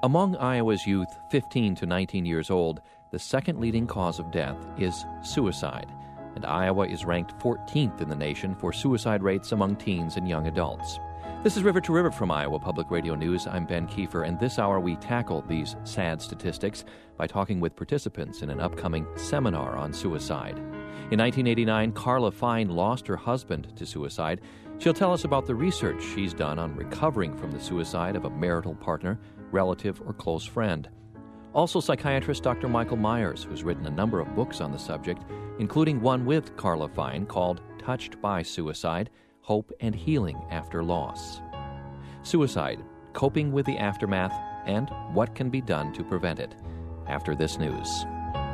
Among Iowa's youth 15 to 19 years old, the second leading cause of death is suicide, and Iowa is ranked 14th in the nation for suicide rates among teens and young adults. This is River to River from Iowa Public Radio News. I'm Ben Kiefer, and this hour we tackle these sad statistics by talking with participants in an upcoming seminar on suicide. In 1989, Carla Fine lost her husband to suicide. She'll tell us about the research she's done on recovering from the suicide of a marital partner, relative, or close friend. Also, psychiatrist Dr. Michael Myers, who's written a number of books on the subject, including one with Carla Fine called Touched by Suicide, Hope and Healing After Loss. Suicide, coping with the aftermath, and what can be done to prevent it. After this news.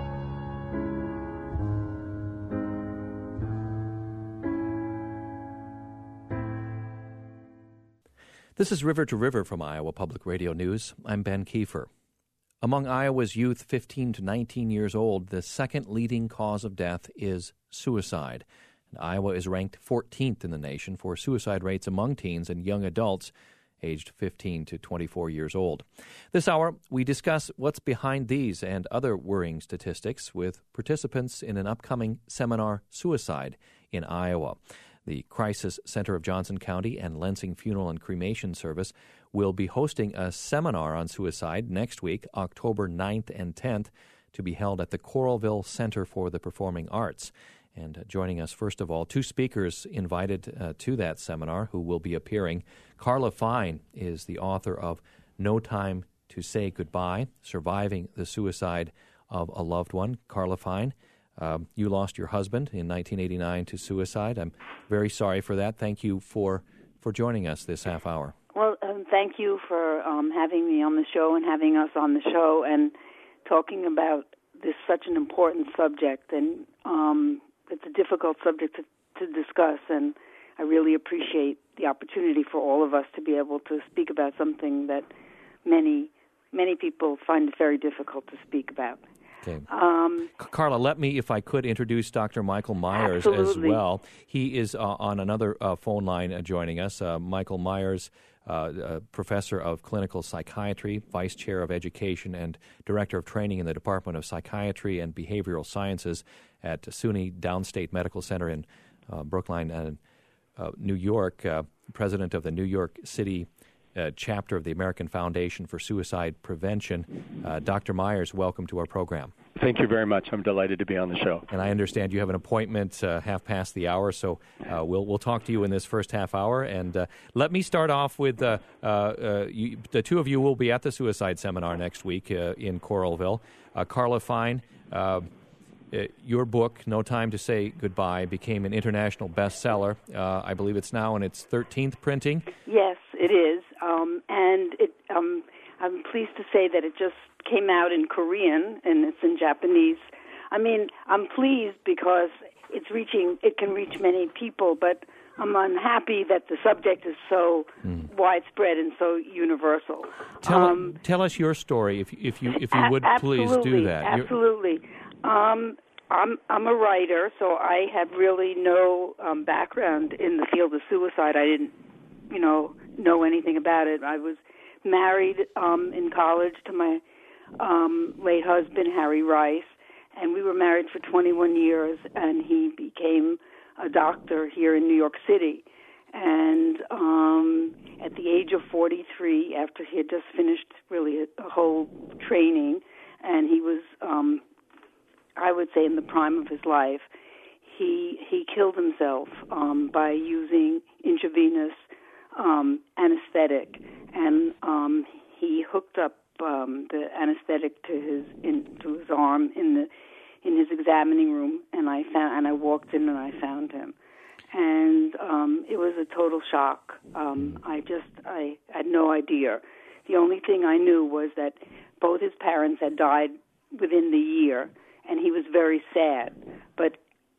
This is River to River from Iowa Public Radio News. I'm Ben Kiefer. Among Iowa's youth 15 to 19 years old, the second leading cause of death is suicide. And Iowa is ranked 14th in the nation for suicide rates among teens and young adults aged 15 to 24 years old. This hour, we discuss what's behind these and other worrying statistics with participants in an upcoming seminar, Suicide, in Iowa. The Crisis Center of Johnson County and Lansing Funeral and Cremation Service will be hosting a seminar on suicide next week, October 9th and 10th, to be held at the Coralville Center for the Performing Arts. And joining us, first of all, two speakers invited to that seminar who will be appearing. Carla Fine is the author of No Time to Say Goodbye, Surviving the Suicide of a Loved One. Carla Fine, you lost your husband in 1989 to suicide. I'm very sorry for that. Thank you for joining us this half hour. Well, thank you for having me on the show and having us on the show and talking about this such an important subject. And it's a difficult subject to discuss, and I really appreciate the opportunity for all of us to be able to speak about something that many people find it very difficult to speak about. Okay. Carla, let me, if I could, introduce Dr. Michael Myers Absolutely. as well. He is on another phone line joining us. Michael Myers, professor of clinical psychiatry, vice chair of education, and director of training in the Department of Psychiatry and Behavioral Sciences at SUNY Downstate Medical Center in Brookline, New York, president of the New York City chapter of the American Foundation for Suicide Prevention. Dr. Myers, welcome to our program. Thank you very much. I'm delighted to be on the show. And I understand you have an appointment half past the hour, so we'll talk to you in this first half hour. And let me start off with the two of you will be at the suicide seminar next week in Coralville. Carla Fine, your book, No Time to Say Goodbye, became an international bestseller. I believe it's now in its 13th printing. Yes, it is. And I'm pleased to say that it just came out in Korean, and it's in Japanese. I mean, I'm pleased because it can reach many people, but I'm unhappy that the subject is so widespread and so universal. Tell us your story, if you would please do that. Absolutely. I'm a writer, so I have really no background in the field of suicide. I didn't, know anything about it. I was married in college to my late husband, Harry Rice, and we were married for 21 years, and he became a doctor here in New York City. And at the age of 43, after he had just finished really a whole training, and he was, I would say, in the prime of his life, he killed himself by using intravenous anesthetic, and he hooked up the anesthetic to his arm in his examining room, and I walked in and I found him, and it was a total shock. I had no idea. The only thing I knew was that both his parents had died within the year, and he was very sad, but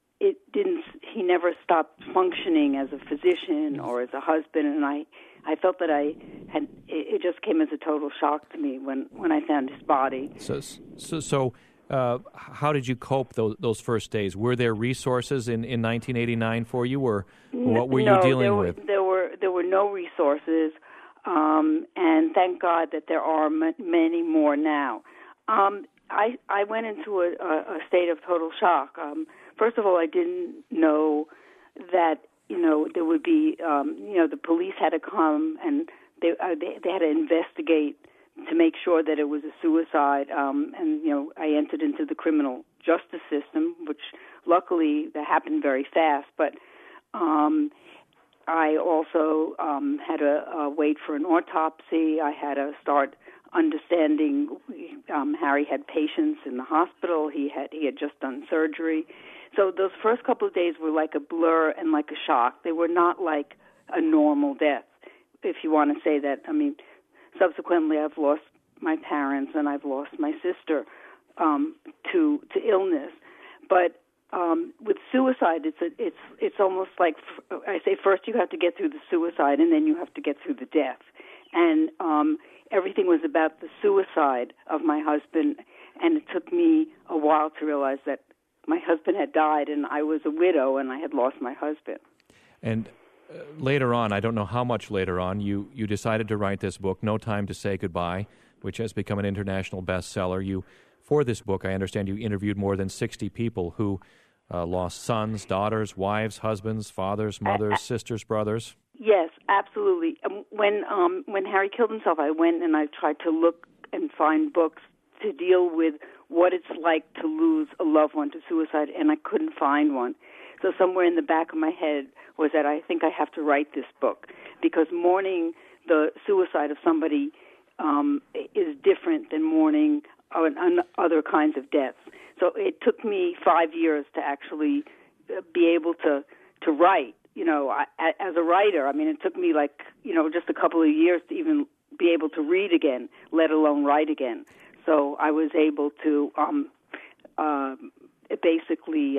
he never stopped functioning as a physician or as a husband, and I felt that it just came as a total shock to me when I found his body. So how did you cope those first days? Were there resources in 1989 for you, or what were you dealing with? There were no resources. And thank God that there are many more now. I went into a state of total shock. First of all, I didn't know that, there would be, the police had to come and they had to investigate to make sure that it was a suicide. I entered into the criminal justice system, which luckily that happened very fast. But I also had to wait for an autopsy. I had to start understanding. Harry had patients in the hospital. He had just done surgery. So those first couple of days were like a blur and like a shock. They were not like a normal death, if you want to say that. I mean, subsequently I've lost my parents and I've lost my sister to illness. But with suicide, it's almost like, I say, first you have to get through the suicide and then you have to get through the death. And everything was about the suicide of my husband, and it took me a while to realize that my husband had died and I was a widow and I had lost my husband. And later on, I don't know how much later on, you decided to write this book, No Time to Say Goodbye, which has become an international bestseller. For this book, I understand you interviewed more than 60 people who lost sons, daughters, wives, husbands, fathers, mothers, sisters, brothers. Yes, absolutely. When Harry killed himself, I went and I tried to look and find books to deal with what it's like to lose a loved one to suicide, and I couldn't find one. So somewhere in the back of my head was that I think I have to write this book, because mourning the suicide of somebody is different than mourning other kinds of deaths. So it took me 5 years to actually be able to write. As a writer, I mean, it took me just a couple of years to even be able to read again, let alone write again. So I was able to basically,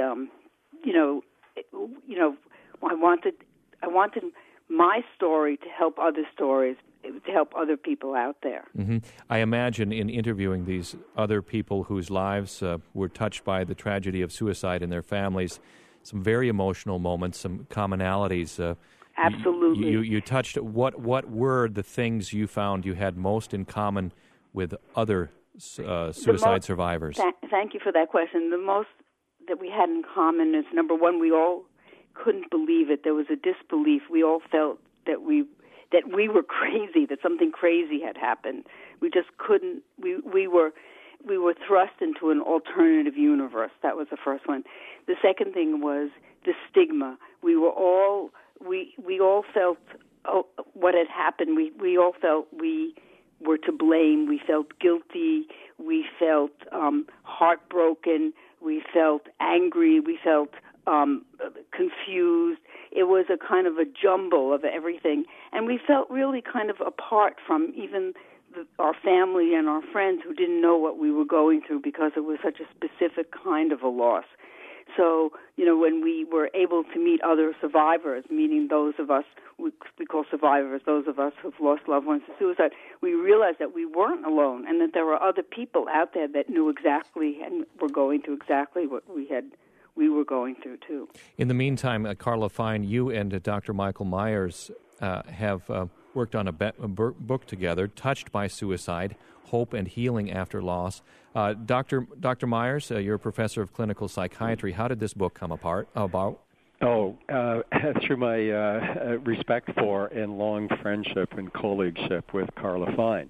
I wanted my story to help other stories, to help other people out there. Mm-hmm. I imagine in interviewing these other people whose lives were touched by the tragedy of suicide in their families, some very emotional moments, some commonalities. Absolutely. You touched, what were the things you found you had most in common with other suicide survivors? Thank you for that question. The most that we had in common is, number one, we all couldn't believe it. There was a disbelief. We all felt that we were crazy, that something crazy had happened. We just couldn't. We were thrust into an alternative universe. That was the first one. The second thing was the stigma. We all felt what had happened. We all felt we were to blame. We felt guilty. We felt heartbroken. We felt angry. We felt confused. It was a kind of a jumble of everything. And we felt really kind of apart from even our family and our friends who didn't know what we were going through, because it was such a specific kind of a loss. So, when we were able to meet other survivors, meaning those of us, we call survivors, those of us who've lost loved ones to suicide, we realized that we weren't alone and that there were other people out there that knew exactly and were going through exactly what we were going through too. In the meantime, Carla Fine, you and Dr. Michael Myers have worked on a book together, Touched by Suicide, Hope and Healing After Loss. Dr. Myers, you're a professor of clinical psychiatry. How did this book come about? Through my respect for and long friendship and colleagueship with Carla Fine.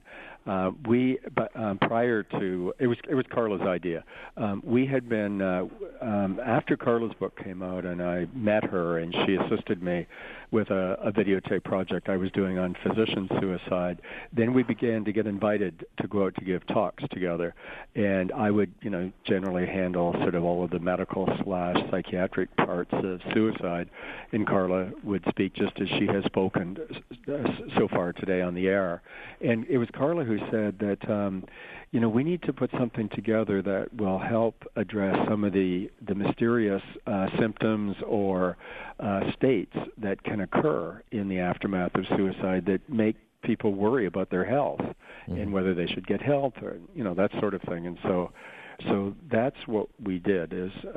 Prior to, it was Carla's idea. We had been, after Carla's book came out and I met her and she assisted me with a videotape project I was doing on physician suicide, then we began to get invited to go out to give talks together. And I would, generally handle sort of all of the medical/psychiatric parts of suicide, and Carla would speak just as she has spoken so far today on the air. And it was Carla who said that, we need to put something together that will help address some of the mysterious symptoms or states that can occur in the aftermath of suicide that make people worry about their health and whether they should get help or, that sort of thing. And so So that's what we did.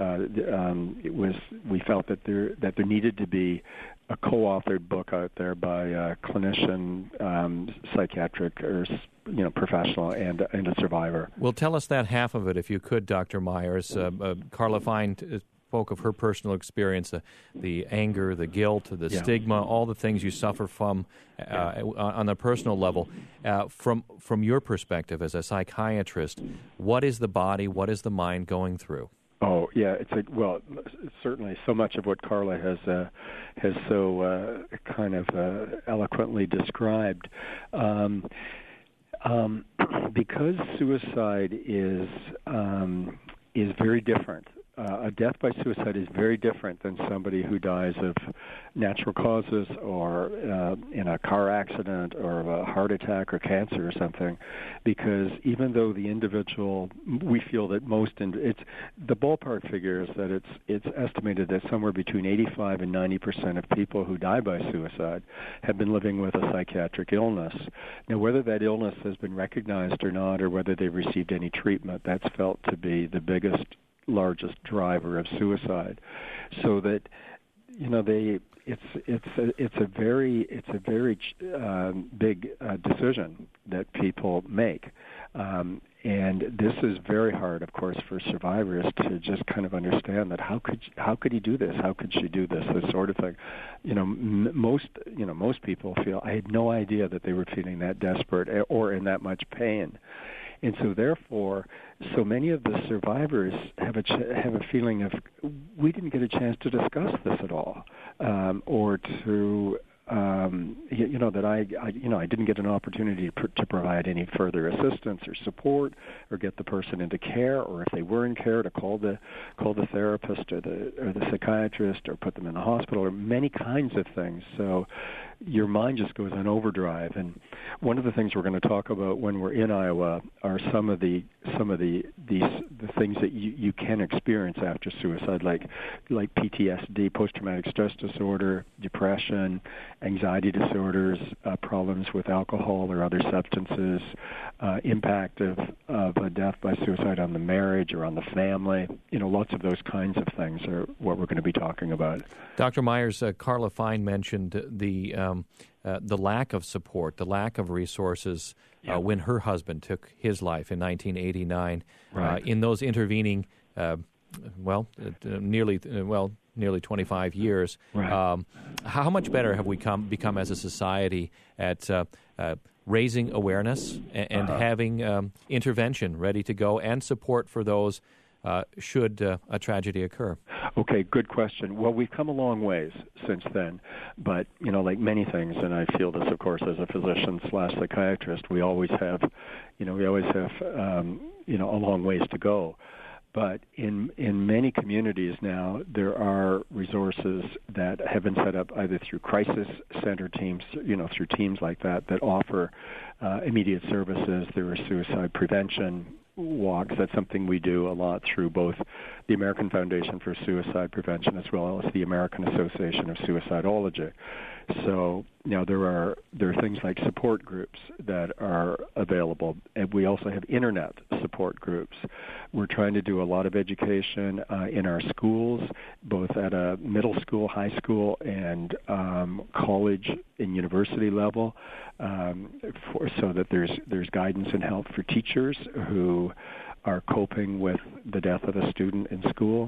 We felt that there needed to be a co-authored book out there by a clinician, psychiatric or professional, and a survivor. Well, tell us that half of it, if you could, Dr. Myers. Carla Fine spoke of her personal experience, the anger, the guilt, the stigma, all the things you suffer from on a personal level. From your perspective as a psychiatrist, what is the body, what is the mind going through? Oh, yeah, certainly so much of what Carla has so kind of eloquently described. Because suicide is very different. A death by suicide is very different than somebody who dies of natural causes or in a car accident or a heart attack or cancer or something, because even though the individual, we feel that the ballpark figure is that it's estimated that somewhere between 85 and 90% of people who die by suicide have been living with a psychiatric illness. Now, whether that illness has been recognized or not, or whether they've received any treatment, that's felt to be the largest driver of suicide. So that it's a very big decision that people make, and this is very hard, of course, for survivors to just kind of understand that how could he do this? How could she do this? This sort of thing. Most people feel, I had no idea that they were feeling that desperate or in that much pain. And so, therefore, so many of the survivors have a feeling of, we didn't get a chance to discuss this at all, or to that I didn't get an opportunity to provide any further assistance or support, or get the person into care, or if they were in care, to call the therapist or the psychiatrist, or put them in the hospital, or many kinds of things. So your mind just goes on overdrive. And one of the things we're going to talk about when we're in Iowa are some of the things that you can experience after suicide, like PTSD, post-traumatic stress disorder, depression, anxiety disorders, problems with alcohol or other substances, impact of a death by suicide on the marriage or on the family. Lots of those kinds of things are what we're going to be talking about. Dr. Myers, Carla Fine mentioned the lack of support, the lack of resources when her husband took his life in 1989. Right. In those intervening, nearly 25 years. Right. How much better have we become as a society at raising awareness and having intervention ready to go and support for those should a tragedy occur? Okay, good question. Well, we've come a long ways since then, but like many things, and I feel this, of course, as a physician/psychiatrist, we always have a long ways to go. But in many communities now, there are resources that have been set up either through crisis center teams, through teams like that offer immediate services. There are suicide prevention walks. That's something we do a lot through both the American Foundation for Suicide Prevention as well as the American Association of Suicidology. So there are things like support groups that are available, and we also have internet support groups. We're trying to do a lot of education in our schools, both at a middle school, high school, and college and university level, so that there's guidance and help for teachers who are coping with the death of a student in school.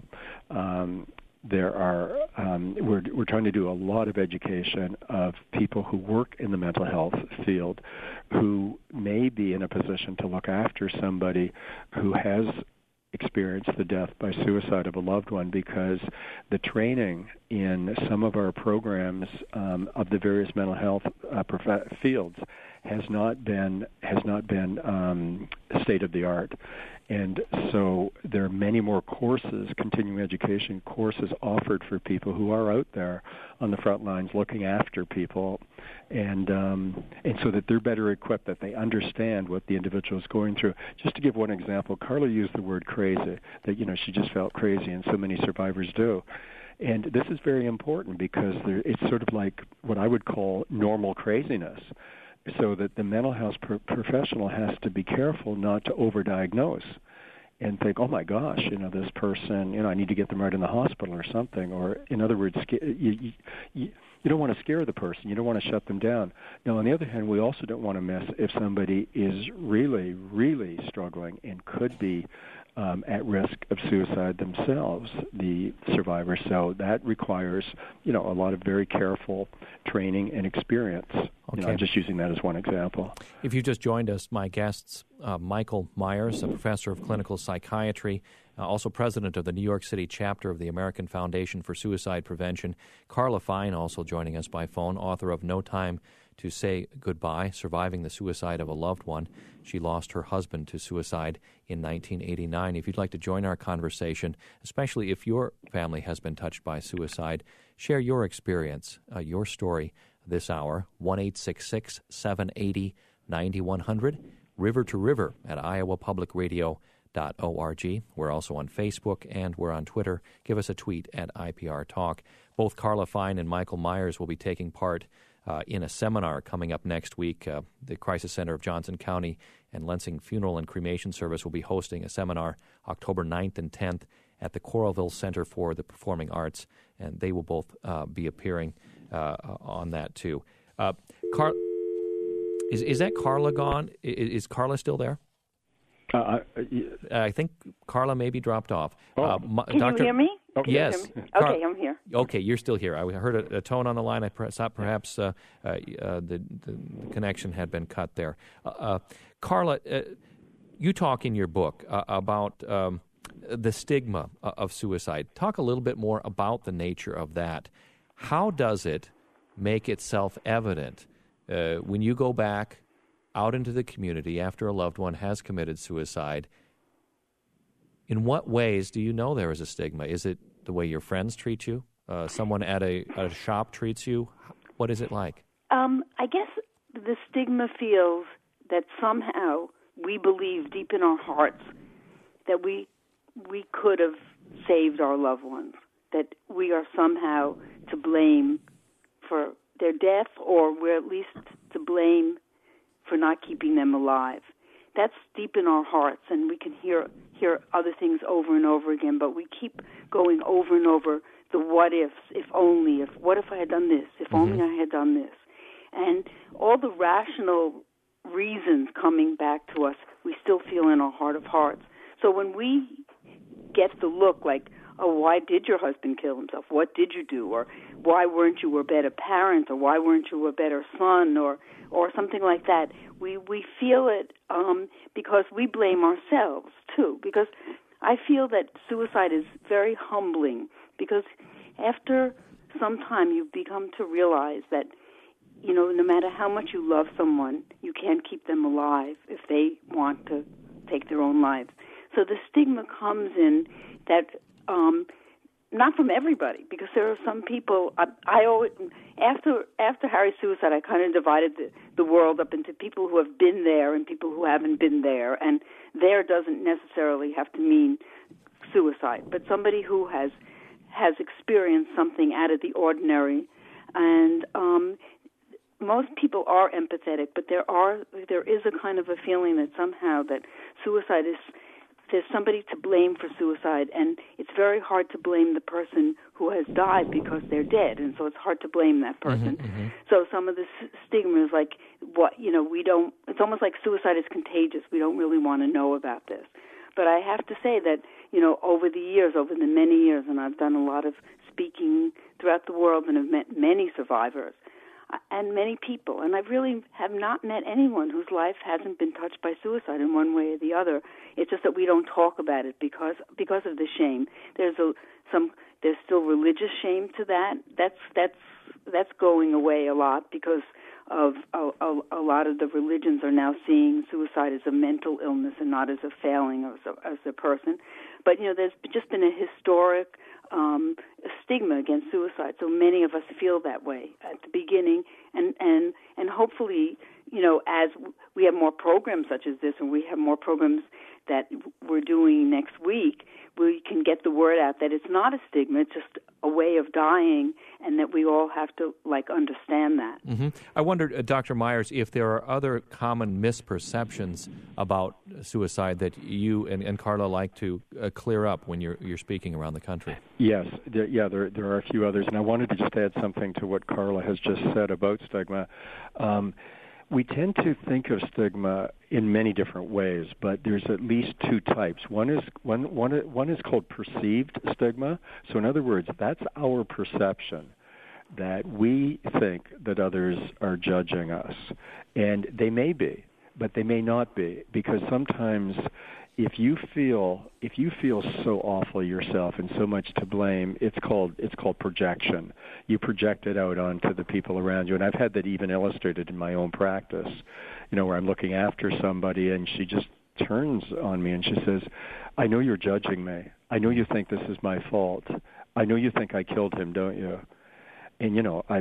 We're trying to do a lot of education of people who work in the mental health field, who may be in a position to look after somebody who has experienced the death by suicide of a loved one, because the training in some of our programs of the various mental health fields has not been state of the art. And so there are many more courses, continuing education courses offered for people who are out there on the front lines looking after people, and so that they're better equipped, that they understand what the individual is going through. Just to give one example, Carla used the word crazy, that she just felt crazy, and so many survivors do. And this is very important because it's sort of like what I would call normal craziness, so that the mental health professional has to be careful not to overdiagnose. and think, oh my gosh, this person, I need to get them right in the hospital or something. Or in other words, you don't want to scare the person. You don't want to shut them down. Now, on the other hand, we also don't want to miss if somebody is really, really struggling and could be at risk of suicide themselves, the survivors. So that requires, a lot of very careful training and experience. Okay. I'm just using that as one example. If you just joined us, my guests, Michael Myers, a professor of clinical psychiatry, also president of the New York City chapter of the American Foundation for Suicide Prevention. Carla Fine, also joining us by phone, author of No Time to Say Goodbye, Surviving the Suicide of a Loved One. She lost her husband to suicide in 1989. If you'd like to join our conversation, especially if your family has been touched by suicide, share your experience, your story this hour, 1-866-780-9100, River to River at iowapublicradio.org. We're also on Facebook and we're on Twitter. Give us a tweet at IPR Talk. Both Carla Fine and Michael Myers will be taking part in a seminar coming up next week. The Crisis Center of Johnson County and Lansing Funeral and Cremation Service will be hosting a seminar October 9th and 10th at the Coralville Center for the Performing Arts, and they will both be appearing on that too. Is that Carla gone? Is Carla still there? I think Carla maybe dropped off. Can you hear me? Yes. Okay, I'm here. Okay, you're still here. I heard a tone on the line. I thought perhaps the connection had been cut there. Carla, you talk in your book about the stigma of suicide. Talk a little bit more about the nature of that. How does it make itself evident when you go back out into the community after a loved one has committed suicide? In what ways do you know there is a stigma? Is it the way your friends treat you? Someone at a shop treats you? What is it like? I guess the stigma feels that somehow we believe deep in our hearts that we could have saved our loved ones, that we are somehow to blame for their death, or we're at least to blame for not keeping them alive. That's deep in our hearts, and we can hear other things over and over again, but we keep going over and over the what ifs, if only, what if I had done this, if only I had done this. And all the rational reasons coming back to us, we still feel in our heart of hearts. So when we get the look like, oh, why did your husband kill himself? What did you do? Or why weren't you a better parent? Or why weren't you a better son? Or something like that. We feel it because we blame ourselves, too. Because I feel that suicide is very humbling, because after some time you've become to realize that, no matter how much you love someone, you can't keep them alive if they want to take their own lives. So the stigma comes in that, not from everybody, because there are some people. I always, after Harry's suicide, I kind of divided the world up into people who have been there and people who haven't been there, and there doesn't necessarily have to mean suicide, but somebody who has experienced something out of the ordinary, and most people are empathetic, but there is a kind of a feeling that somehow that suicide is. There's somebody to blame for suicide, and it's very hard to blame the person who has died because they're dead, and so it's hard to blame that person. So some of the stigma is like, we don't, it's almost like suicide is contagious. We don't really want to know about this. But I have to say that, over the many years, and I've done a lot of speaking throughout the world and have met many survivors, and many people, and I really have not met anyone whose life hasn't been touched by suicide in one way or the other. It's just that we don't talk about it because of the shame. There's still religious shame to that. That's going away a lot because of a lot of the religions are now seeing suicide as a mental illness and not as a failing as a person. But there's just been a historic stigma against suicide, so many of us feel that way at the beginning, and hopefully, as we have more programs such as this, and we have more programs that we're doing next week, we can get the word out that it's not a stigma, it's just a way of dying, and that we all have to understand that. Mm-hmm. I wondered, Dr. Myers, if there are other common misperceptions about suicide that you and Carla like to clear up when you're speaking around the country. Yes, there are a few others, and I wanted to just add something to what Carla has just said about stigma. We tend to think of stigma in many different ways, but there's at least two types. One is called perceived stigma. So in other words, that's our perception that we think that others are judging us. And they may be, but they may not be, because sometimes if you feel so awful yourself and so much to blame, it's called projection. You project it out onto the people around you, and I've had that even illustrated in my own practice. Where I'm looking after somebody, and she just turns on me and she says, "I know you're judging me. I know you think this is my fault. I know you think I killed him, don't you?" And I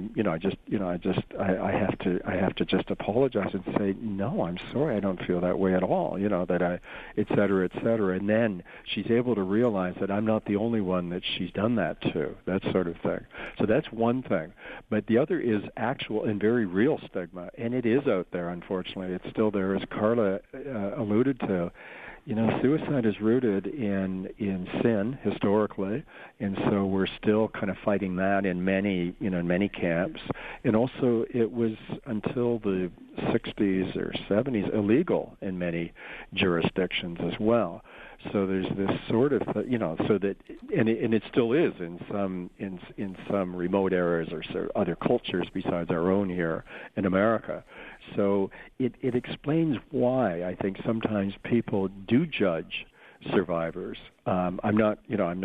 have to just apologize and say, "No, I'm sorry, I don't feel that way at all." Et cetera, et cetera. And then she's able to realize that I'm not the only one that she's done that to, that sort of thing. So that's one thing. But the other is actual and very real stigma, and it is out there, unfortunately. It's still there, as Carla alluded to. Suicide is rooted in sin historically, and so we're still kind of fighting that in many camps. And also, it was until the 60s or 70s illegal in many jurisdictions as well. So there's this sort of, so that, and it still is in some remote areas or other cultures besides our own here in America. So it explains why I think sometimes people do judge survivors. I'm not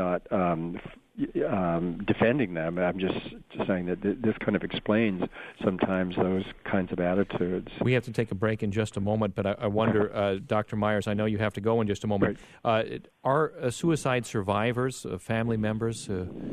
defending them. I'm just saying that this kind of explains sometimes those kinds of attitudes. We have to take a break in just a moment, but I wonder, Dr. Myers, I know you have to go in just a moment. Right. Are suicide survivors, family members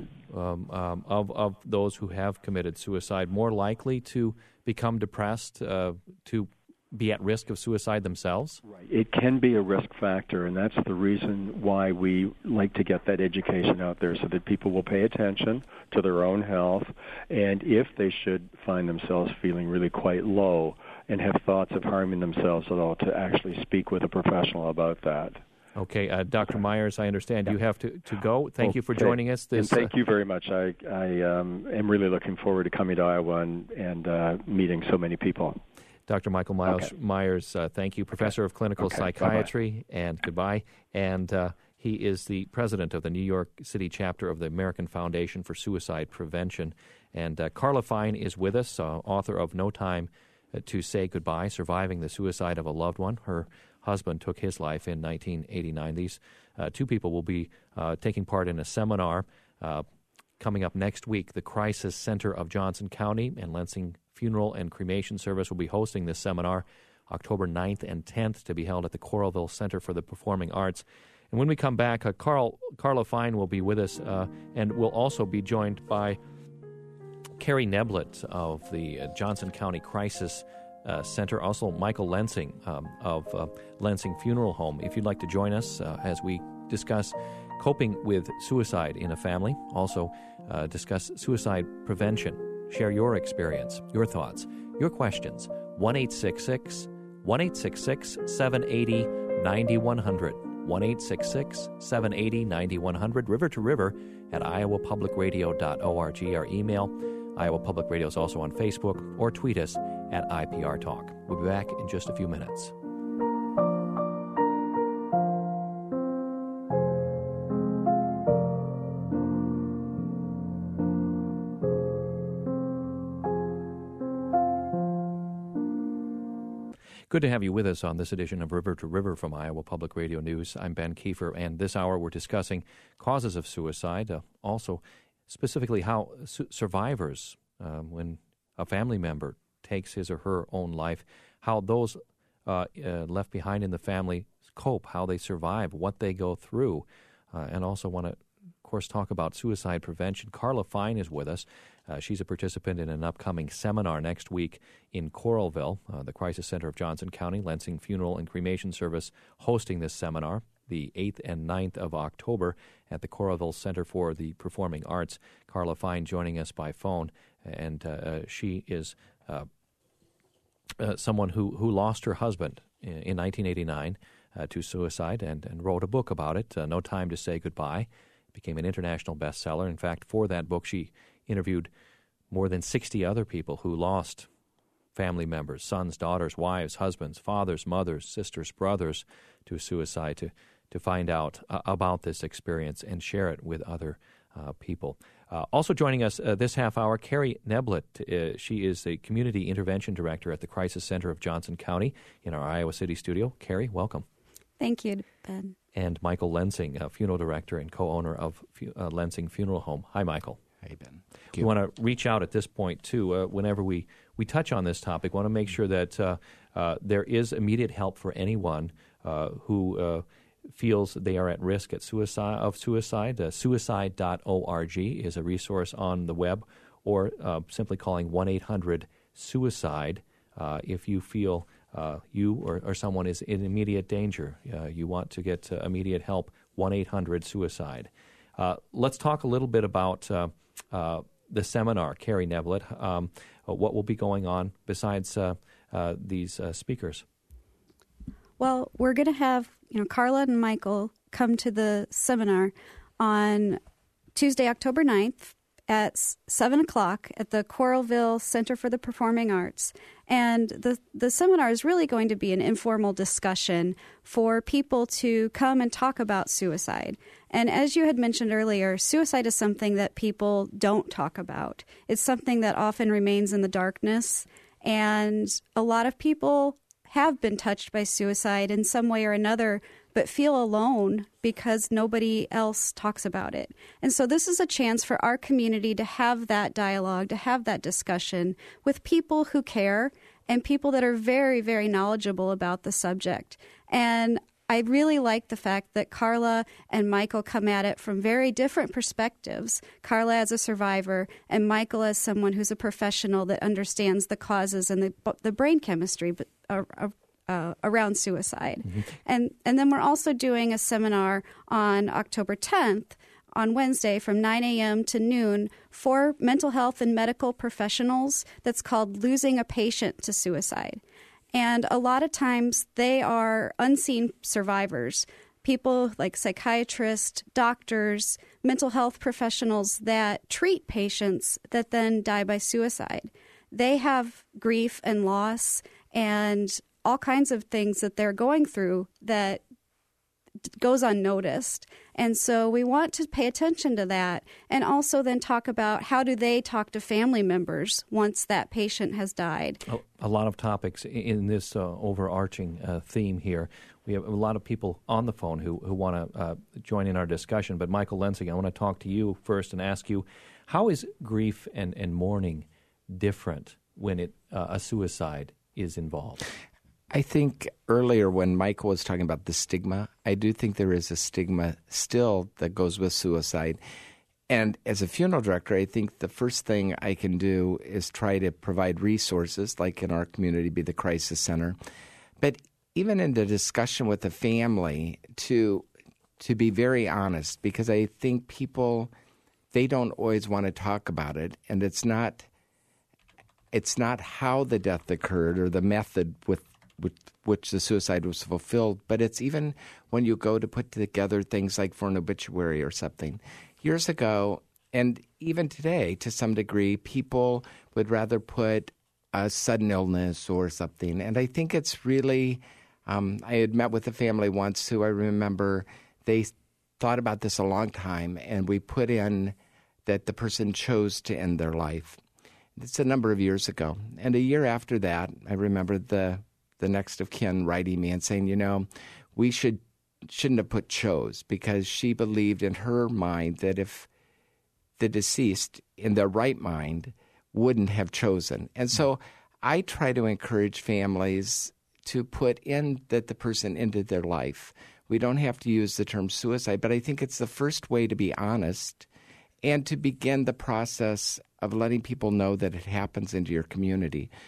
of those who have committed suicide more likely to become depressed, to be at risk of suicide themselves? Right. It can be a risk factor, and that's the reason why we like to get that education out there, so that people will pay attention to their own health, and if they should find themselves feeling really quite low and have thoughts of harming themselves at all, to actually speak with a professional about that. Okay, Dr. Myers, I understand you have to go. Thank you for joining us. And thank you very much. I am really looking forward to coming to Iowa and meeting so many people. Dr. Michael Myers, thank you, Professor of Clinical Psychiatry, bye-bye. And goodbye. And he is the president of the New York City chapter of the American Foundation for Suicide Prevention. And Carla Fine is with us, author of No Time to Say Goodbye, Surviving the Suicide of a Loved One. Her husband took his life in 1989. These two people will be taking part in a seminar coming up next week. The Crisis Center of Johnson County and Lansing Funeral and Cremation Service will be hosting this seminar October 9th and 10th, to be held at the Coralville Center for the Performing Arts. And when we come back, Carla Fine will be with us, and we'll also be joined by Carrie Neblett of the Johnson County Crisis Center, also Michael Lensing of Lansing Funeral Home. If you'd like to join us as we discuss coping with suicide in a family, also discuss suicide prevention, share your experience, your thoughts, your questions, 1-866-780-9100, 1-866-780-9100, river to river at iowapublicradio.org. Our email, Iowa Public Radio, is also on Facebook, or tweet us at IPR Talk. We'll be back in just a few minutes. Good to have you with us on this edition of River to River from Iowa Public Radio News. I'm Ben Kiefer, and this hour we're discussing causes of suicide, also specifically how survivors, when a family member takes his or her own life, how those left behind in the family cope, how they survive, what they go through, and also want to, of course, talk about suicide prevention. Carla Fine is with us. She's a participant in an upcoming seminar next week in Coralville, the Crisis Center of Johnson County, Lansing Funeral and Cremation Service hosting this seminar. the 8th and 9th of October at the Coralville Center for the Performing Arts. Carla Fine joining us by phone, and she is someone who lost her husband in 1989 to suicide and wrote a book about it, No Time to Say Goodbye. It became an international bestseller. In fact, for that book, she interviewed more than 60 other people who lost family members, sons, daughters, wives, husbands, fathers, mothers, sisters, brothers to suicide, to find out about this experience and share it with other people. Also joining us this half hour, Carrie Neblett. She is the Community Intervention Director at the Crisis Center of Johnson County in our Iowa City studio. Carrie, welcome. Thank you, Ben. And Michael Lensing, Funeral Director and co-owner of Lensing Funeral Home. Hi, Michael. Hey, Ben. We want to reach out at this point, too. Whenever we touch on this topic, want to make sure that there is immediate help for anyone who feels they are at risk of suicide. Suicide.org is a resource on the web, or simply calling 1-800-SUICIDE if you feel you or someone is in immediate danger. You want to get immediate help, 1-800-SUICIDE. Let's talk a little bit about the seminar, Carrie Neblett. What will be going on besides these speakers? Well, we're going to have Carla and Michael come to the seminar on Tuesday, October 9th at 7 o'clock at the Coralville Center for the Performing Arts. And the seminar is really going to be an informal discussion for people to come and talk about suicide. And as you had mentioned earlier, suicide is something that people don't talk about. It's something that often remains in the darkness. And a lot of people have been touched by suicide in some way or another, but feel alone because nobody else talks about it. And so this is a chance for our community to have that dialogue, to have that discussion with people who care and people that are very, very knowledgeable about the subject. And I really like the fact that Carla and Michael come at it from very different perspectives. Carla as a survivor and Michael as someone who's a professional that understands the causes and the brain chemistry around suicide. Mm-hmm. And then we're also doing a seminar on October 10th on Wednesday from 9 a.m. to noon for mental health and medical professionals that's called Losing a Patient to Suicide. And a lot of times they are unseen survivors, people like psychiatrists, doctors, mental health professionals that treat patients that then die by suicide. They have grief and loss and all kinds of things that they're going through that goes unnoticed. And so we want to pay attention to that and also then talk about how do they talk to family members once that patient has died. A lot of topics in this overarching theme here. We have a lot of people on the phone who want to join in our discussion. But Michael Lensing, I want to talk to you first and ask you, how is grief and mourning different when a suicide is involved? I think earlier when Michael was talking about the stigma, I do think there is a stigma still that goes with suicide. And as a funeral director, I think the first thing I can do is try to provide resources, like in our community, be the Crisis Center. But even in the discussion with the family, to be very honest, because I think people, they don't always want to talk about it. And it's not how the death occurred or the method with which the suicide was fulfilled, but it's even when you go to put together things like for an obituary or something. Years ago, and even today, to some degree, people would rather put a sudden illness or something. And I think it's really, I had met with a family once who I remember they thought about this a long time, and we put in that the person chose to end their life. It's a number of years ago. And a year after that, I remember the next of kin writing me and saying, we shouldn't have put chose, because she believed in her mind that if the deceased in their right mind wouldn't have chosen. And so I try to encourage families to put in that the person ended their life. We don't have to use the term suicide, but I think it's the first way to be honest and to begin the process of letting people know that it happens into your community.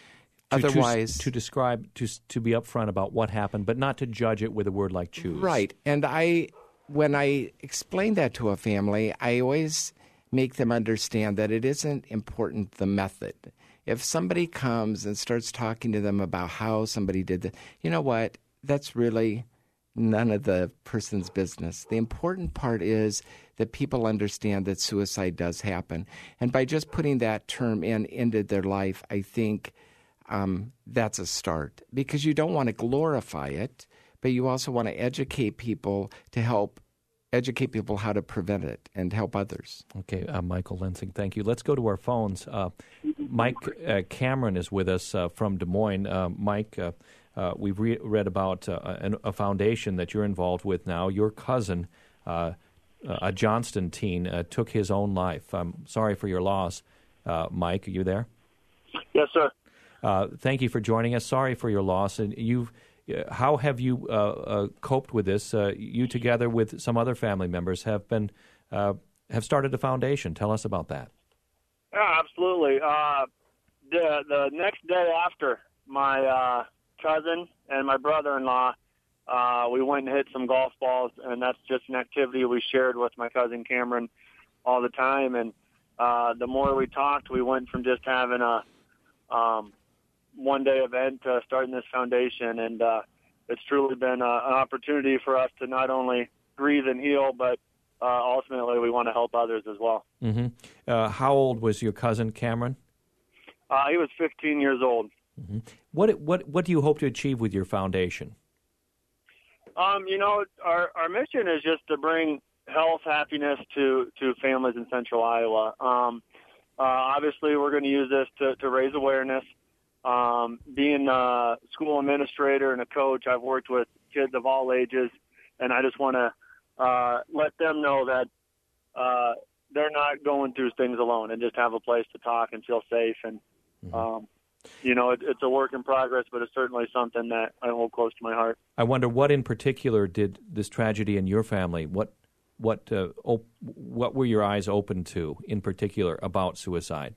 Otherwise, to describe, to be upfront about what happened, but not to judge it with a word like choose. Right. And when I explain that to a family, I always make them understand that it isn't important the method. If somebody comes and starts talking to them about how somebody did that, you know what? That's really none of the person's business. The important part is that people understand that suicide does happen. And by just putting that term into their life, I think that's a start. Because you don't want to glorify it, but you also want to educate people how to prevent it and help others. Okay, Michael Lensing, thank you. Let's go to our phones. Mike Cameron is with us from Des Moines. Mike, we've read about a foundation that you're involved with now. Your cousin, a Johnston teen, took his own life. I'm sorry for your loss. Mike, are you there? Yes, sir. Thank you for joining us. Sorry for your loss. And how have you coped with this? You, together with some other family members, have started a foundation. Tell us about that. Yeah, absolutely. The next day after, my cousin and my brother-in-law, we went and hit some golf balls, and that's just an activity we shared with my cousin Cameron all the time. And the more we talked, we went from just having a one-day event to starting this foundation, and it's truly been an opportunity for us to not only grieve and heal, but ultimately we want to help others as well. Mm-hmm. How old was your cousin Cameron? He was 15 years old. Mm-hmm. What do you hope to achieve with your foundation? Our mission is just to bring health, happiness to families in Central Iowa. Obviously, we're going to use this to raise awareness. Being a school administrator and a coach, I've worked with kids of all ages, and I just want to let them know that they're not going through things alone, and just have a place to talk and feel safe. And it's a work in progress, but it's certainly something that I hold close to my heart. I wonder what in particular did this tragedy in your family, what were your eyes open to in particular about suicide?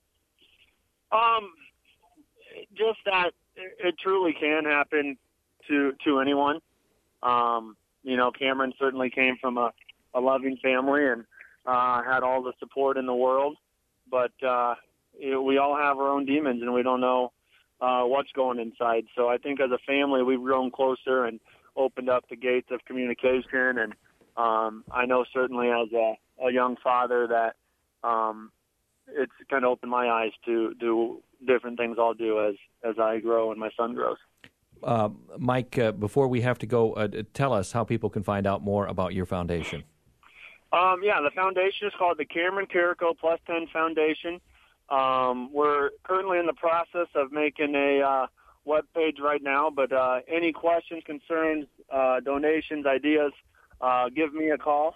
Just that it truly can happen to anyone. Cameron certainly came from a loving family and had all the support in the world, but we all have our own demons, and we don't know what's going inside. So I think as a family, we've grown closer and opened up the gates of communication. And I know certainly as a young father that it's kind of opened my eyes to do different things I'll do as I grow and my son grows. Mike, before we have to go, tell us how people can find out more about your foundation. The foundation is called the Cameron Carrico Plus 10 Foundation. We're currently in the process of making a web page right now, but any questions, concerns, donations, ideas, give me a call,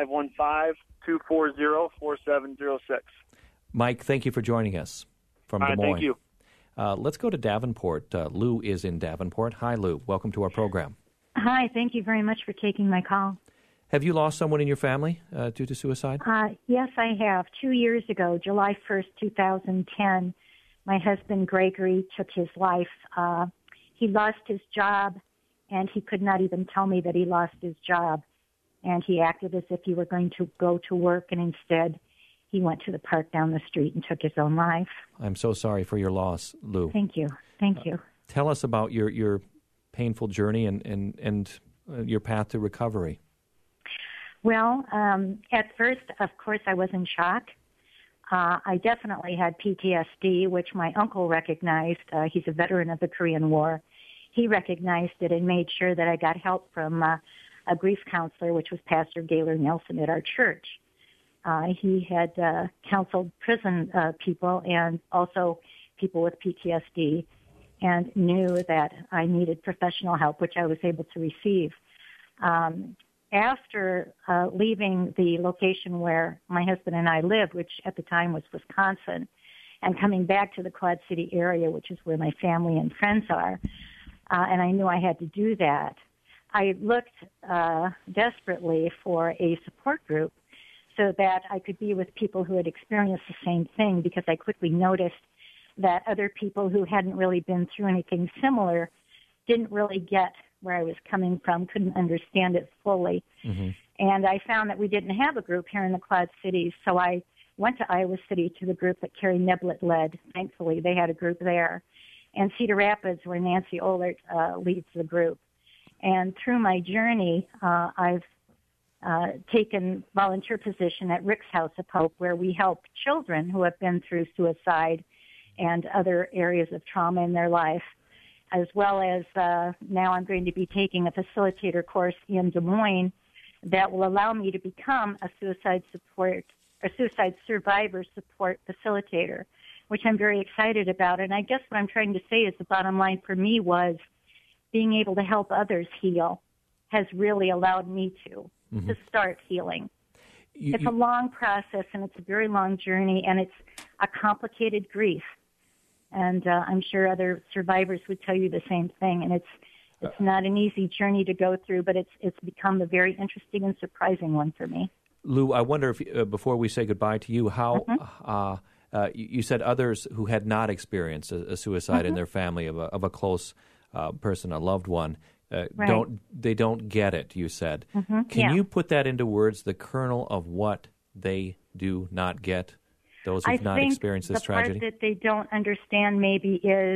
515-240-4706. Mike, thank you for joining us from Des Moines. Thank you. Let's go to Davenport. Lou is in Davenport. Hi, Lou. Welcome to our program. Hi. Thank you very much for taking my call. Have you lost someone in your family due to suicide? Yes, I have. 2 years ago, July 1st, 2010, my husband Gregory took his life. He lost his job, and he could not even tell me that he lost his job. And he acted as if he were going to go to work, and instead he went to the park down the street and took his own life. I'm so sorry for your loss, Lou. Thank you. Thank you. Tell us about your painful journey and your path to recovery. Well, at first, of course, I was in shock. I definitely had PTSD, which my uncle recognized. He's a veteran of the Korean War. He recognized it and made sure that I got help from a grief counselor, which was Pastor Gaylor Nelson at our church. He had counseled prison people and also people with PTSD, and knew that I needed professional help, which I was able to receive. After leaving the location where my husband and I lived, which at the time was Wisconsin, and coming back to the Quad City area, which is where my family and friends are, and I knew I had to do that, I looked desperately for a support group so that I could be with people who had experienced the same thing, because I quickly noticed that other people who hadn't really been through anything similar didn't really get where I was coming from, couldn't understand it fully. Mm-hmm. And I found that we didn't have a group here in the Quad Cities, so I went to Iowa City to the group that Carrie Niblett led. Thankfully, they had a group there. And Cedar Rapids, where Nancy Ohlert leads the group. And through my journey, I've taken volunteer position at Rick's House of Hope, where we help children who have been through suicide and other areas of trauma in their life, as well as now I'm going to be taking a facilitator course in Des Moines that will allow me to become a suicide survivor support facilitator, which I'm very excited about. And I guess what I'm trying to say is the bottom line for me was being able to help others heal has really allowed me to start healing. It's a long process, and it's a very long journey, and it's a complicated grief. And I'm sure other survivors would tell you the same thing. And it's not an easy journey to go through, but it's become a very interesting and surprising one for me. Lou, I wonder if before we say goodbye to you, how you said others who had not experienced a suicide in their family of a close person, a loved one, don't get it. You said. Can you put that into words? The kernel of what they do not get. Those who've not experienced this tragedy. The part that they don't understand maybe is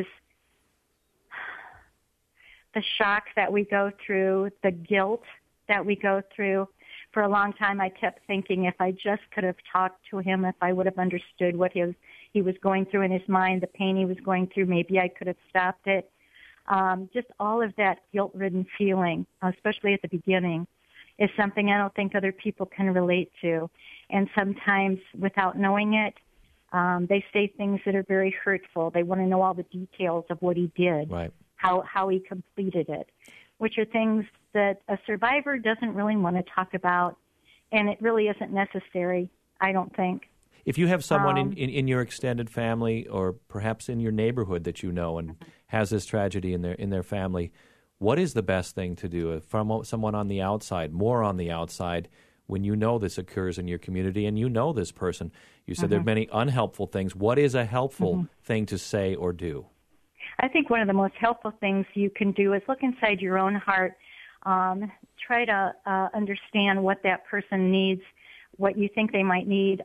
the shock that we go through, the guilt that we go through. For a long time, I kept thinking if I just could have talked to him, if I would have understood what he was going through in his mind, the pain he was going through, maybe I could have stopped it. Just all of that guilt-ridden feeling, especially at the beginning, is something I don't think other people can relate to. And sometimes, without knowing it, they say things that are very hurtful. They want to know all the details of what he did, how he completed it, which are things that a survivor doesn't really want to talk about, and it really isn't necessary, I don't think. If you have someone in your extended family or perhaps in your neighborhood that you know and has this tragedy in their family, what is the best thing to do from someone on the outside, more on the outside, when you know this occurs in your community and you know this person? You said there are many unhelpful things. What is a helpful thing to say or do? I think one of the most helpful things you can do is look inside your own heart, try to understand what that person needs, what you think they might need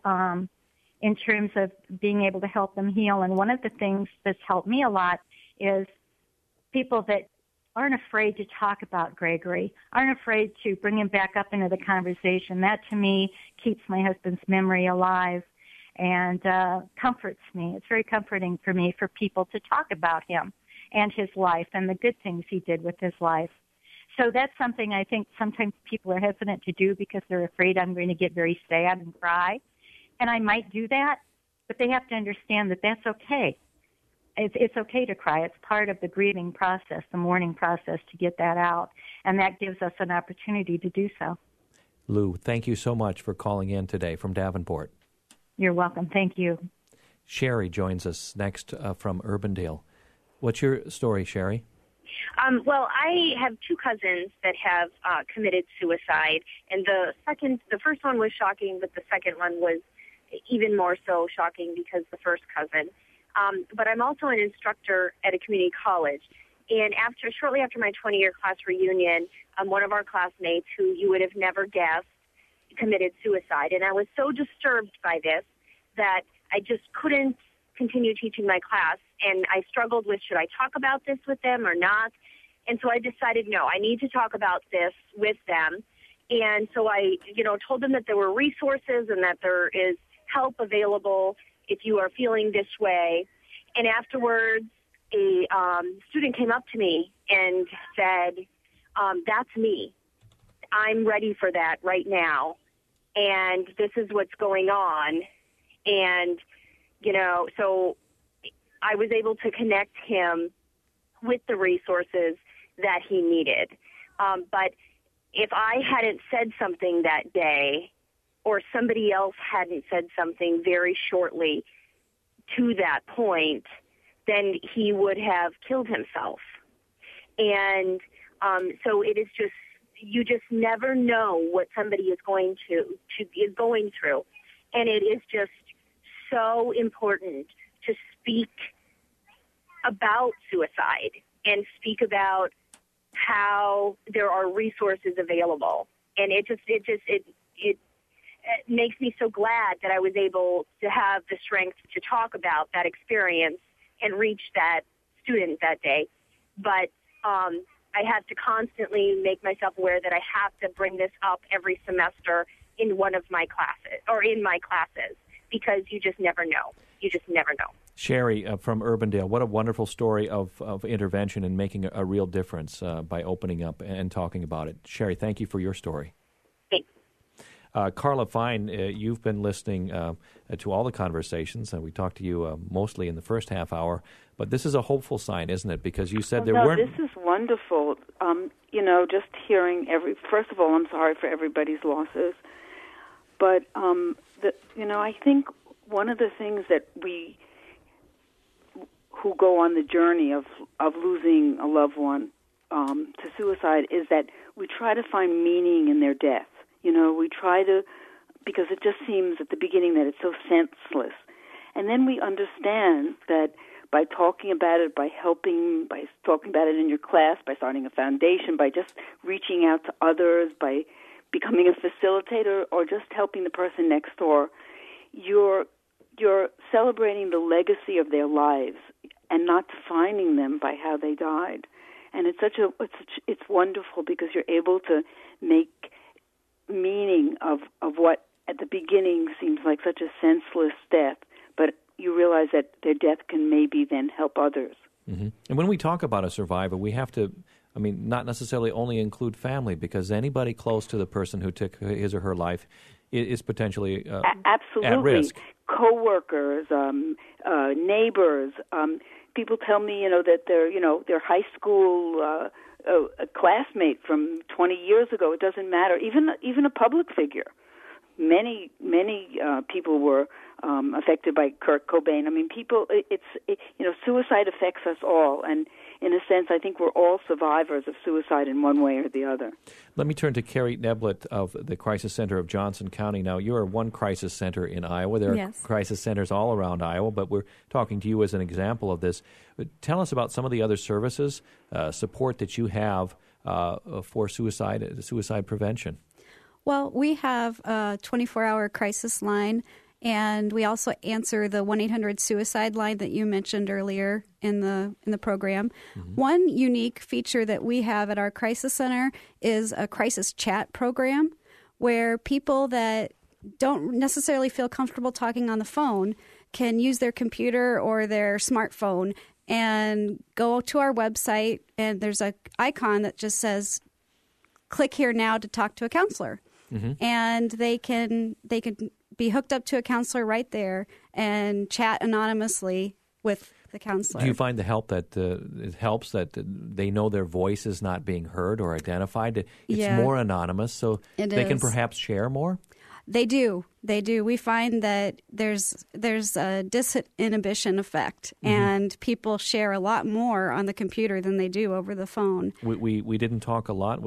in terms of being able to help them heal. And one of the things that's helped me a lot is people that aren't afraid to talk about Gregory, aren't afraid to bring him back up into the conversation. That, to me, keeps my husband's memory alive and comforts me. It's very comforting for me for people to talk about him and his life and the good things he did with his life. So that's something I think sometimes people are hesitant to do because they're afraid I'm going to get very sad and cry. And I might do that, but they have to understand that that's okay. It's okay to cry. It's part of the grieving process, the mourning process, to get that out. And that gives us an opportunity to do so. Lou, thank you so much for calling in today from Davenport. You're welcome. Thank you. Sherry joins us next from Urbandale. What's your story, Sherry? Well, I have two cousins that have committed suicide, and the first one was shocking, but the second one was even more so shocking because the first cousin. But I'm also an instructor at a community college, and shortly after my 20-year class reunion, one of our classmates, who you would have never guessed, committed suicide, and I was so disturbed by this that I just couldn't continue teaching my class, and I struggled with, should I talk about this with them or not? And so I decided, no, I need to talk about this with them. And so I, told them that there were resources and that there is help available if you are feeling this way. And afterwards, a student came up to me and said, that's me. I'm ready for that right now. And this is what's going on. And so I was able to connect him with the resources that he needed. But if I hadn't said something that day, or somebody else hadn't said something very shortly to that point, then he would have killed himself. And so it is just, you just never know what somebody is going through. And it is just so important to speak about suicide and speak about how there are resources available. And it makes me so glad that I was able to have the strength to talk about that experience and reach that student that day. But I have to constantly make myself aware that I have to bring this up every semester in one of my classes, or in my classes, because you just never know. You just never know. Sherry from Urbandale, what a wonderful story of intervention and making a real difference by opening up and talking about it. Sherry, thank you for your story. Thanks. Carla Fine, you've been listening to all the conversations, and we talked to you mostly in the first half hour, but this is a hopeful sign, isn't it? Because you said weren't... This is wonderful. Just hearing first of all, I'm sorry for everybody's losses, but, I think one of the things that we who go on the journey of losing a loved one to suicide is that we try to find meaning in their death. We try to, because it just seems at the beginning that it's so senseless. And then we understand that by talking about it, by talking about it in your class, by starting a foundation, by just reaching out to others, by becoming a facilitator, or just helping the person next door, you're celebrating the legacy of their lives and not defining them by how they died. And it's wonderful because you're able to make meaning of what at the beginning seems like such a senseless death, but you realize that their death can maybe then help others. Mm-hmm. And when we talk about a survivor, we have to, not necessarily only include family, because anybody close to the person who took his or her life is potentially absolutely at risk. Coworkers, neighbors. People tell me, that their high school a classmate from 20 years ago. It doesn't matter. Even a public figure. Many people were affected by Kurt Cobain. Suicide affects us all, and in a sense, I think we're all survivors of suicide in one way or the other. Let me turn to Carrie Neblett of the Crisis Center of Johnson County. Now, you're one crisis center in Iowa. There are crisis centers all around Iowa, but we're talking to you as an example of this. But tell us about some of the other services, support that you have for suicide prevention. Well, we have a 24-hour crisis line, and we also answer the 1-800-SUICIDE line that you mentioned earlier in the program. Mm-hmm. One unique feature that we have at our crisis center is a crisis chat program where people that don't necessarily feel comfortable talking on the phone can use their computer or their smartphone and go to our website, and there's an icon that just says, click here now to talk to a counselor. Mm-hmm. And they can be hooked up to a counselor right there and chat anonymously with the counselor. Do you find it helps that they know their voice is not being heard or identified? It's more anonymous, so they can perhaps share more? They do. We find that there's a disinhibition effect, mm-hmm. and people share a lot more on the computer than they do over the phone. We didn't talk a lot.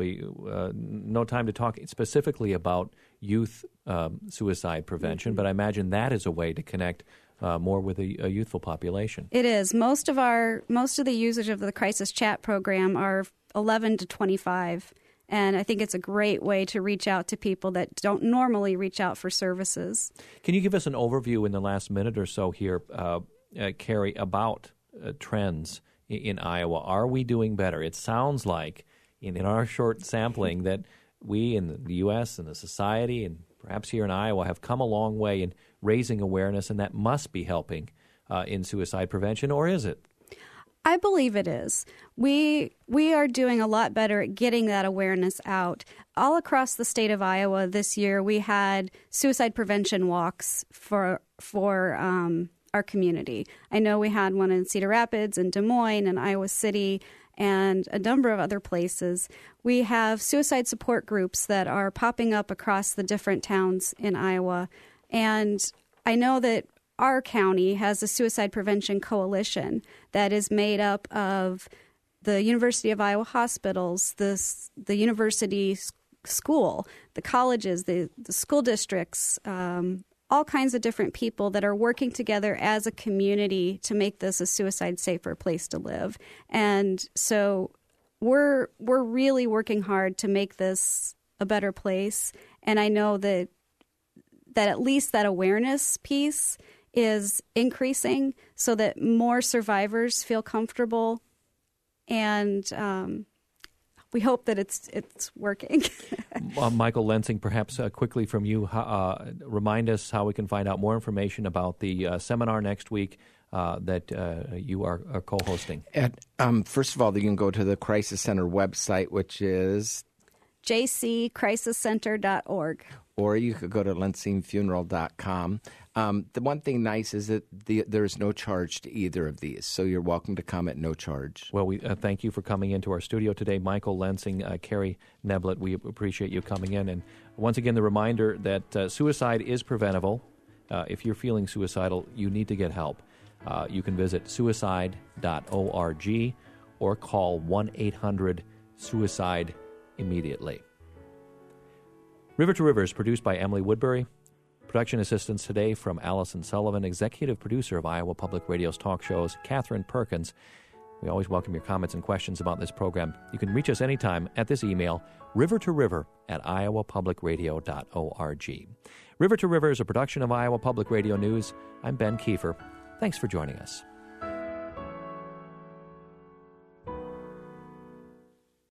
No time to talk specifically about youth suicide prevention, mm-hmm. but I imagine that is a way to connect more with a youthful population. It is. Most of the users of the crisis chat program are 11 to 25. And I think it's a great way to reach out to people that don't normally reach out for services. Can you give us an overview in the last minute or so here, Carrie, about trends in Iowa? Are we doing better? It sounds like in our short sampling that we in the U.S. and the society and perhaps here in Iowa have come a long way in raising awareness, and that must be helping in suicide prevention, or is it? I believe it is. We are doing a lot better at getting that awareness out. All across the state of Iowa this year, we had suicide prevention walks for our community. I know we had one in Cedar Rapids and Des Moines and Iowa City and a number of other places. We have suicide support groups that are popping up across the different towns in Iowa. And I know that our county has a suicide prevention coalition that is made up of the University of Iowa hospitals, the university school, the colleges, the school districts, all kinds of different people that are working together as a community to make this a suicide-safer place to live. And so we're really working hard to make this a better place. And I know that at least that awareness piece is increasing so that more survivors feel comfortable, and we hope that it's working. Michael Lensing, perhaps quickly from you, remind us how we can find out more information about the seminar next week that you are co-hosting. First of all, you can go to the Crisis Center website, which is jccrisiscenter.org. Or you could go to lensingfuneral.com. The one thing nice is that there's no charge to either of these, so you're welcome to come at no charge. Well, we thank you for coming into our studio today, Michael Lensing, Carrie Neblett. We appreciate you coming in. And once again, the reminder that suicide is preventable. If you're feeling suicidal, you need to get help. You can visit suicide.org or call 1-800-SUICIDE immediately. River to River is produced by Emily Woodbury. Production assistance today from Allison Sullivan, executive producer of Iowa Public Radio's talk shows, Catherine Perkins. We always welcome your comments and questions about this program. You can reach us anytime at this email, rivertoriver@iowapublicradio.org. River to River is a production of Iowa Public Radio News. I'm Ben Kiefer. Thanks for joining us.